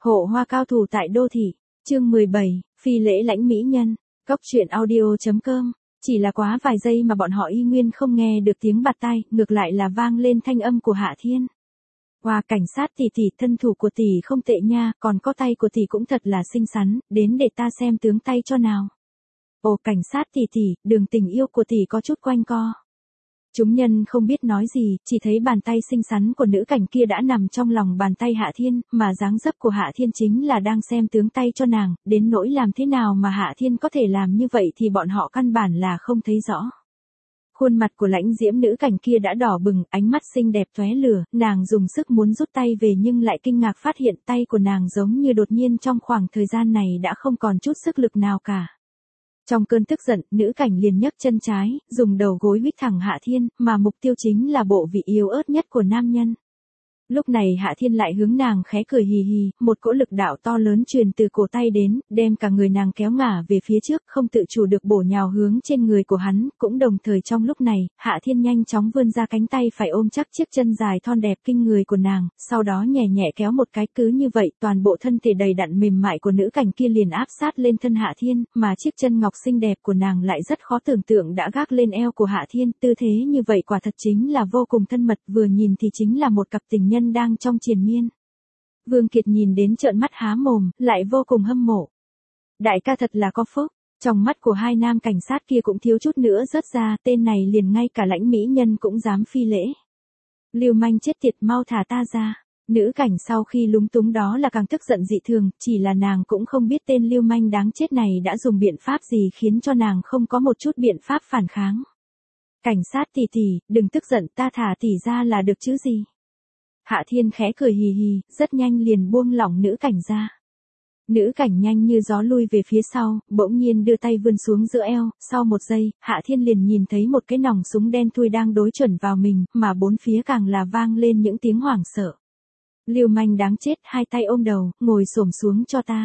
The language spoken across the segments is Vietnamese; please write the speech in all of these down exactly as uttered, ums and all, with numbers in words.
Hộ hoa cao thủ tại đô thị, chương mười bảy, phi lễ lãnh mỹ nhân, cốc truyện audio.com. Chỉ là quá vài giây mà bọn họ y nguyên không nghe được tiếng bạt tay, ngược lại là vang lên thanh âm của Hạ Thiên. Hoa cảnh sát tỷ tỷ, thân thủ của tỷ không tệ nha, còn có tay của tỷ cũng thật là xinh xắn, đến để ta xem tướng tay cho nào. Ồ cảnh sát tỷ tỷ, đường tình yêu của tỷ có chút quanh co. Chúng nhân không biết nói gì, chỉ thấy bàn tay xinh xắn của nữ cảnh kia đã nằm trong lòng bàn tay Hạ Thiên, mà dáng dấp của Hạ Thiên chính là đang xem tướng tay cho nàng, đến nỗi làm thế nào mà Hạ Thiên có thể làm như vậy thì bọn họ căn bản là không thấy rõ. Khuôn mặt của lãnh diễm nữ cảnh kia đã đỏ bừng, ánh mắt xinh đẹp tóe lửa, nàng dùng sức muốn rút tay về nhưng lại kinh ngạc phát hiện tay của nàng giống như đột nhiên trong khoảng thời gian này đã không còn chút sức lực nào cả. Trong cơn tức giận, nữ cảnh liền nhấc chân trái, dùng đầu gối huých thẳng Hạ Thiên, mà mục tiêu chính là bộ vị yếu ớt nhất của nam nhân. Lúc này Hạ Thiên lại hướng nàng khẽ cười hì hì, một cỗ lực đạo to lớn truyền từ cổ tay đến, đem cả người nàng kéo ngả về phía trước, không tự chủ được bổ nhào hướng trên người của hắn, cũng đồng thời trong lúc này, Hạ Thiên nhanh chóng vươn ra cánh tay phải ôm chắc chiếc chân dài thon đẹp kinh người của nàng, sau đó nhẹ nhẹ kéo một cái, cứ như vậy, toàn bộ thân thể đầy đặn mềm mại của nữ cảnh kia liền áp sát lên thân Hạ Thiên, mà chiếc chân ngọc xinh đẹp của nàng lại rất khó tưởng tượng đã gác lên eo của Hạ Thiên, tư thế như vậy quả thật chính là vô cùng thân mật, vừa nhìn thì chính là một cặp tình nhân đang trong triền miên. Vương Kiệt nhìn đến trợn mắt há mồm, lại vô cùng hâm mộ. Đại ca thật là có phúc, trong mắt của hai nam cảnh sát kia cũng thiếu chút nữa rớt ra, tên này liền ngay cả lãnh mỹ nhân cũng dám phi lễ. Lưu manh chết tiệt, mau thả ta ra. Nữ cảnh sau khi lúng túng đó là càng tức giận dị thường, chỉ là nàng cũng không biết tên lưu manh đáng chết này đã dùng biện pháp gì khiến cho nàng không có một chút biện pháp phản kháng. Cảnh sát tỷ tỷ, đừng tức giận, ta thả tỷ ra là được chứ gì. Hạ Thiên khẽ cười hì hì, rất nhanh liền buông lỏng nữ cảnh ra. Nữ cảnh nhanh như gió lui về phía sau, bỗng nhiên đưa tay vươn xuống giữa eo, sau một giây, Hạ Thiên liền nhìn thấy một cái nòng súng đen thui đang đối chuẩn vào mình, mà bốn phía càng là vang lên những tiếng hoảng sợ. Lưu manh đáng chết, hai tay ôm đầu, ngồi xổm xuống cho ta.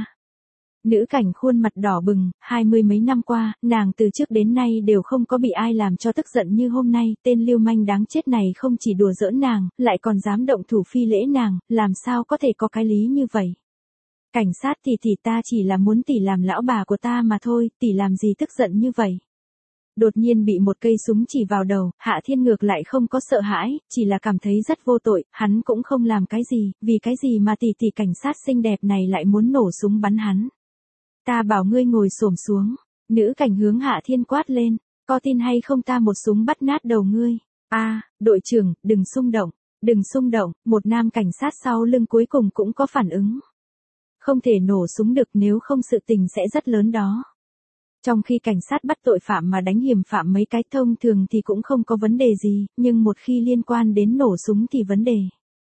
Nữ cảnh khuôn mặt đỏ bừng, hai mươi mấy năm qua, nàng từ trước đến nay đều không có bị ai làm cho tức giận như hôm nay, tên lưu manh đáng chết này không chỉ đùa giỡn nàng, lại còn dám động thủ phi lễ nàng, làm sao có thể có cái lý như vậy. Cảnh sát tỷ tỷ, ta chỉ là muốn tỷ làm lão bà của ta mà thôi, tỷ làm gì tức giận như vậy. Đột nhiên bị một cây súng chỉ vào đầu, Hạ Thiên ngược lại không có sợ hãi, chỉ là cảm thấy rất vô tội, hắn cũng không làm cái gì, vì cái gì mà tỷ tỷ cảnh sát xinh đẹp này lại muốn nổ súng bắn hắn. Ta bảo ngươi ngồi xổm xuống, nữ cảnh hướng Hạ Thiên quát lên, có tin hay không ta một súng bắt nát đầu ngươi. A, à, đội trưởng, đừng xung động, đừng xung động, một nam cảnh sát sau lưng cuối cùng cũng có phản ứng. Không thể nổ súng được, nếu không sự tình sẽ rất lớn đó. Trong khi cảnh sát bắt tội phạm mà đánh hiểm phạm mấy cái thông thường thì cũng không có vấn đề gì, nhưng một khi liên quan đến nổ súng thì vấn đề.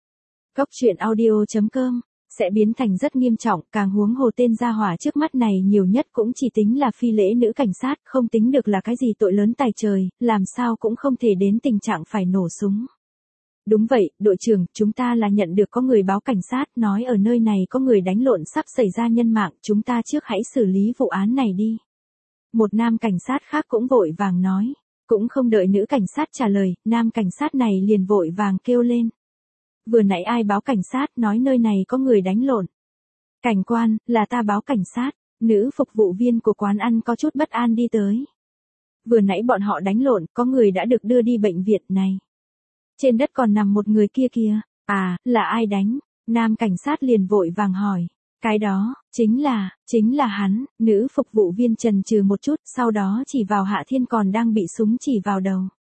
Cốc truyện audio.com sẽ biến thành rất nghiêm trọng, càng huống hồ tên gia hỏa trước mắt này nhiều nhất cũng chỉ tính là phi lễ nữ cảnh sát, không tính được là cái gì tội lớn tài trời, làm sao cũng không thể đến tình trạng phải nổ súng. Đúng vậy, đội trưởng, chúng ta là nhận được có người báo cảnh sát, nói ở nơi này có người đánh lộn sắp xảy ra nhân mạng, chúng ta trước hãy xử lý vụ án này đi. Một nam cảnh sát khác cũng vội vàng nói, cũng không đợi nữ cảnh sát trả lời, nam cảnh sát này liền vội vàng kêu lên. Vừa nãy ai báo cảnh sát, nói nơi này có người đánh lộn. Cảnh quan, là ta báo cảnh sát, nữ phục vụ viên của quán ăn có chút bất an đi tới. Vừa nãy bọn họ đánh lộn, có người đã được đưa đi bệnh viện này. Trên đất còn nằm một người kia kìa, à, là ai đánh? Nam cảnh sát liền vội vàng hỏi. Cái đó, chính là, chính là hắn, nữ phục vụ viên chần chừ một chút, sau đó chỉ vào Hạ Thiên còn đang bị súng chỉ vào đầu.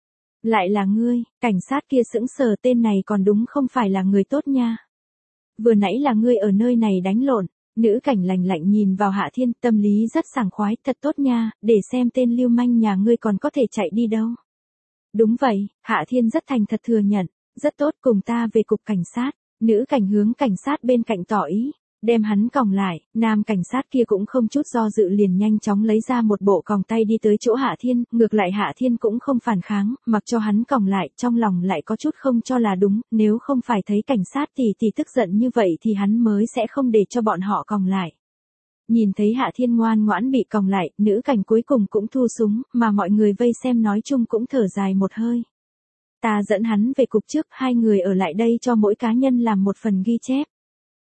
Lại là ngươi, cảnh sát kia sững sờ, tên này còn đúng không phải là người tốt nha. Vừa nãy là ngươi ở nơi này đánh lộn, nữ cảnh lạnh lạnh nhìn vào Hạ Thiên, tâm lý rất sảng khoái, thật tốt nha, để xem tên lưu manh nhà ngươi còn có thể chạy đi đâu. Đúng vậy, Hạ Thiên rất thành thật thừa nhận, rất tốt, cùng ta về cục cảnh sát, nữ cảnh hướng cảnh sát bên cạnh tỏ ý. Đem hắn còng lại, nam cảnh sát kia cũng không chút do dự liền nhanh chóng lấy ra một bộ còng tay đi tới chỗ Hạ Thiên, ngược lại Hạ Thiên cũng không phản kháng, mặc cho hắn còng lại, trong lòng lại có chút không cho là đúng, nếu không phải thấy cảnh sát thì thì tức giận như vậy thì hắn mới sẽ không để cho bọn họ còng lại. Nhìn thấy Hạ Thiên ngoan ngoãn bị còng lại, nữ cảnh cuối cùng cũng thu súng, mà mọi người vây xem nói chung cũng thở dài một hơi. Ta dẫn hắn về cục trước, hai người ở lại đây cho mỗi cá nhân làm một phần ghi chép.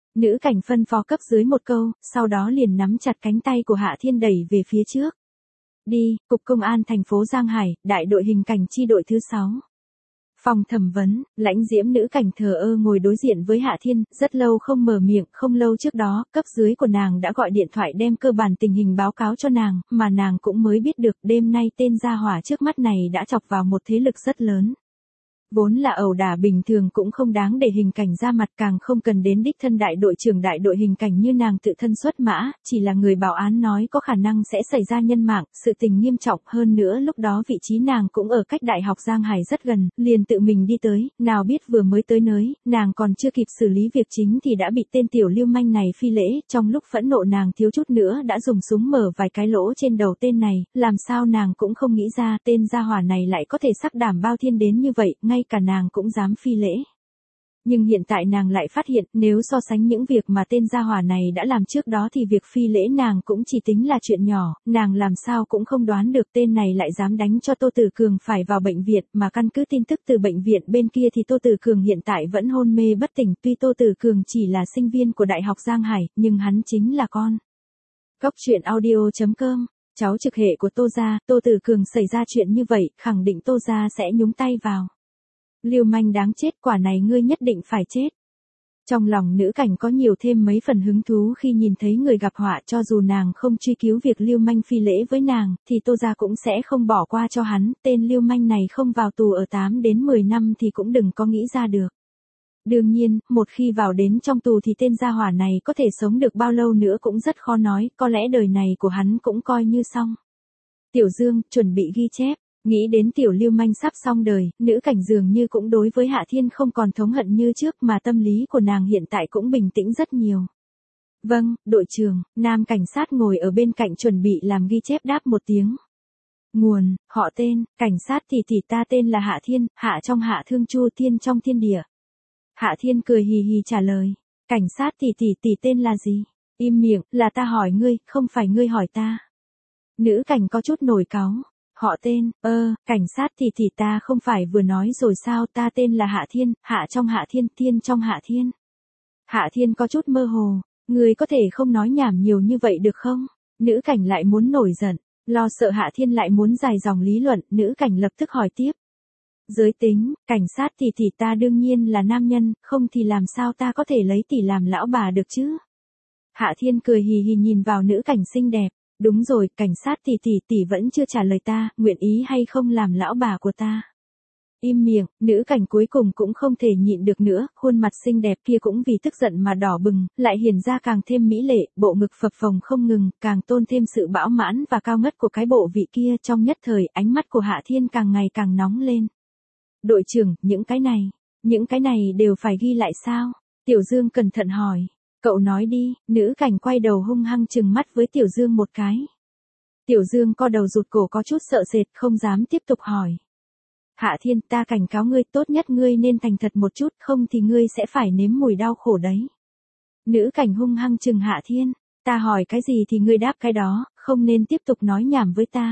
Nữ cảnh phân phó cấp dưới một câu, sau đó liền nắm chặt cánh tay của Hạ Thiên đẩy về phía trước. Đi, Cục Công an thành phố Giang Hải, đại đội hình cảnh chi đội thứ sáu. Phòng thẩm vấn, lãnh diễm nữ cảnh thờ ơ ngồi đối diện với Hạ Thiên, rất lâu không mở miệng, không lâu trước đó, cấp dưới của nàng đã gọi điện thoại đem cơ bản tình hình báo cáo cho nàng, mà nàng cũng mới biết được đêm nay tên gia hỏa trước mắt này đã chọc vào một thế lực rất lớn. Vốn là ẩu đả bình thường cũng không đáng để hình cảnh ra mặt, càng không cần đến đích thân đại đội trưởng đại đội hình cảnh như nàng tự thân xuất mã, chỉ là người bảo án nói có khả năng sẽ xảy ra nhân mạng, sự tình nghiêm trọng hơn nữa lúc đó vị trí nàng cũng ở cách đại học Giang Hải rất gần, liền tự mình đi tới, nào biết vừa mới tới nơi, nàng còn chưa kịp xử lý việc chính thì đã bị tên tiểu lưu manh này phi lễ, trong lúc phẫn nộ nàng thiếu chút nữa đã dùng súng mở vài cái lỗ trên đầu tên này, làm sao nàng cũng không nghĩ ra tên gia hỏa này lại có thể sắc đảm bao thiên đến như vậy, ngay cả nàng cũng dám phi lễ. Nhưng hiện tại nàng lại phát hiện, nếu so sánh những việc mà tên gia hỏa này đã làm trước đó thì việc phi lễ nàng cũng chỉ tính là chuyện nhỏ, nàng làm sao cũng không đoán được tên này lại dám đánh cho Tô Tử Cường phải vào bệnh viện, mà căn cứ tin tức từ bệnh viện bên kia thì Tô Tử Cường hiện tại vẫn hôn mê bất tỉnh, tuy Tô Tử Cường chỉ là sinh viên của Đại học Giang Hải, nhưng hắn chính là con. Góc truyện audio chấm com, cháu trực hệ của Tô gia, Tô Tử Cường xảy ra chuyện như vậy, khẳng định Tô gia sẽ nhúng tay vào. Lưu manh đáng chết, quả này ngươi nhất định phải chết. Trong lòng nữ cảnh có nhiều thêm mấy phần hứng thú khi nhìn thấy người gặp họa, cho dù nàng không truy cứu việc lưu manh phi lễ với nàng, thì Tô gia cũng sẽ không bỏ qua cho hắn, tên lưu manh này không vào tù ở tám đến mười năm thì cũng đừng có nghĩ ra được. Đương nhiên, một khi vào đến trong tù thì tên gia hỏa này có thể sống được bao lâu nữa cũng rất khó nói, có lẽ đời này của hắn cũng coi như xong. Tiểu Dương, chuẩn bị ghi chép. Nghĩ đến tiểu lưu manh sắp xong đời, nữ cảnh dường như cũng đối với Hạ Thiên không còn thống hận như trước mà tâm lý của nàng hiện tại cũng bình tĩnh rất nhiều. Vâng, đội trưởng, nam cảnh sát ngồi ở bên cạnh chuẩn bị làm ghi chép đáp một tiếng. Nguồn, họ tên, cảnh sát tỷ tỷ ta tên là Hạ Thiên, Hạ trong Hạ Thương Chu Thiên trong thiên địa. Hạ Thiên cười hì hì trả lời, cảnh sát tỷ tỷ tỷ tên là gì? Im miệng, là ta hỏi ngươi, không phải ngươi hỏi ta. Nữ cảnh có chút nổi cáu. Họ tên, ơ, cảnh sát thì thì ta không phải vừa nói rồi sao, ta tên là Hạ Thiên, Hạ trong Hạ Thiên, Thiên trong Hạ Thiên. Hạ Thiên có chút mơ hồ, người có thể không nói nhảm nhiều như vậy được không? Nữ cảnh lại muốn nổi giận, lo sợ Hạ Thiên lại muốn dài dòng lý luận, nữ cảnh lập tức hỏi tiếp. Giới tính, cảnh sát thì thì ta đương nhiên là nam nhân, không thì làm sao ta có thể lấy tỷ làm lão bà được chứ? Hạ Thiên cười hì hì nhìn vào nữ cảnh xinh đẹp. Đúng rồi, cảnh sát tỷ tỷ tỷ vẫn chưa trả lời ta, nguyện ý hay không làm lão bà của ta. Im miệng, nữ cảnh cuối cùng cũng không thể nhịn được nữa, khuôn mặt xinh đẹp kia cũng vì tức giận mà đỏ bừng, lại hiện ra càng thêm mỹ lệ, bộ ngực phập phồng không ngừng, càng tôn thêm sự bão mãn và cao ngất của cái bộ vị kia, trong nhất thời, ánh mắt của Hạ Thiên càng ngày càng nóng lên. Đội trưởng, những cái này, những cái này đều phải ghi lại sao? Tiểu Dương cẩn thận hỏi. Cậu nói đi, nữ cảnh quay đầu hung hăng trừng mắt với Tiểu Dương một cái. Tiểu Dương co đầu rụt cổ có chút sợ sệt, không dám tiếp tục hỏi. Hạ Thiên, ta cảnh cáo ngươi, tốt nhất ngươi nên thành thật một chút, không thì ngươi sẽ phải nếm mùi đau khổ đấy. Nữ cảnh hung hăng trừng Hạ Thiên, ta hỏi cái gì thì ngươi đáp cái đó, không nên tiếp tục nói nhảm với ta.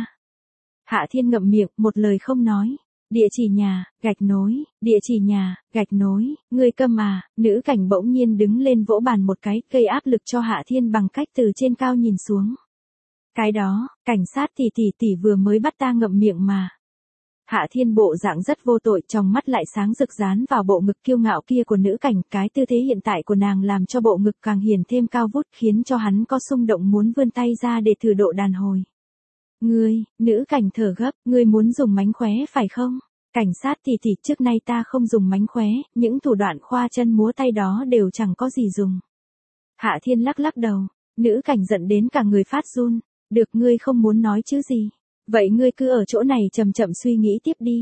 Hạ Thiên ngậm miệng, một lời không nói. Địa chỉ nhà, gạch nối, địa chỉ nhà, gạch nối, ngươi câm à, nữ cảnh bỗng nhiên đứng lên vỗ bàn một cái, gây áp lực cho Hạ Thiên bằng cách từ trên cao nhìn xuống. Cái đó, cảnh sát tỷ tỷ tỷ vừa mới bắt ta ngậm miệng mà. Hạ Thiên bộ dạng rất vô tội, trong mắt lại sáng rực dán vào bộ ngực kiêu ngạo kia của nữ cảnh, cái tư thế hiện tại của nàng làm cho bộ ngực càng hiển thêm cao vút, khiến cho hắn có xung động muốn vươn tay ra để thử độ đàn hồi. Ngươi, nữ cảnh thở gấp, ngươi muốn dùng mánh khóe phải không? Cảnh sát tỷ tỷ, trước nay ta không dùng mánh khóe, những thủ đoạn khoa chân múa tay đó đều chẳng có gì dùng. Hạ Thiên lắc lắc đầu, nữ cảnh giận đến cả người phát run, được, ngươi không muốn nói chứ gì. Vậy ngươi cứ ở chỗ này chậm chậm suy nghĩ tiếp đi.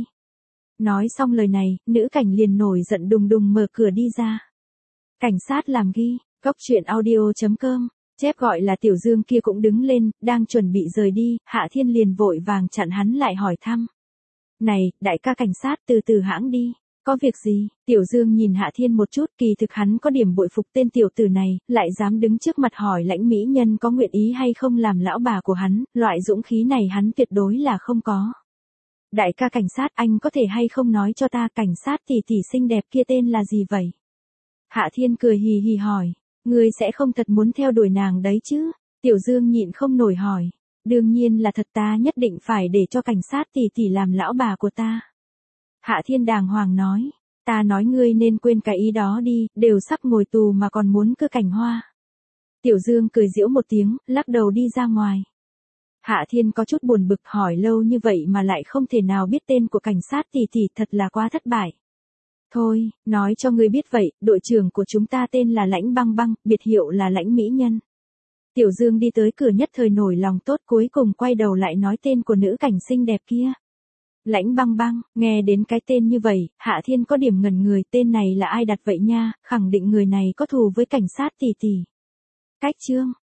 Nói xong lời này, nữ cảnh liền nổi giận đùng đùng mở cửa đi ra. Cảnh sát làm ghi, góc truyện audio chấm com. Chép gọi là Tiểu Dương kia cũng đứng lên, đang chuẩn bị rời đi, Hạ Thiên liền vội vàng chặn hắn lại hỏi thăm. Này, đại ca cảnh sát, từ từ hãng đi, có việc gì? Tiểu Dương nhìn Hạ Thiên một chút, kỳ thực hắn có điểm bội phục tên tiểu tử này, lại dám đứng trước mặt hỏi lãnh mỹ nhân có nguyện ý hay không làm lão bà của hắn, loại dũng khí này hắn tuyệt đối là không có. Đại ca cảnh sát, anh có thể hay không nói cho ta cảnh sát tỷ tỷ xinh đẹp kia tên là gì vậy? Hạ Thiên cười hì hì hỏi. Ngươi sẽ không thật muốn theo đuổi nàng đấy chứ? Tiểu Dương nhịn không nổi hỏi. Đương nhiên là thật, ta nhất định phải để cho cảnh sát tỷ tỷ làm lão bà của ta. Hạ Thiên đàng hoàng nói. Ta nói ngươi nên quên cái ý đó đi, đều sắp ngồi tù mà còn muốn cưa cảnh hoa. Tiểu Dương cười giễu một tiếng, lắc đầu đi ra ngoài. Hạ Thiên có chút buồn bực, hỏi lâu như vậy mà lại không thể nào biết tên của cảnh sát tỷ tỷ, thật là quá thất bại. Thôi, nói cho ngươi biết vậy, đội trưởng của chúng ta tên là Lãnh Băng Băng, biệt hiệu là Lãnh Mỹ Nhân. Tiểu Dương đi tới cửa nhất thời nổi lòng tốt, cuối cùng quay đầu lại nói tên của nữ cảnh xinh đẹp kia. Lãnh Băng Băng, nghe đến cái tên như vậy, Hạ Thiên có điểm ngẩn người, tên này là ai đặt vậy nha, khẳng định người này có thù với cảnh sát tỷ tỷ. Cách chương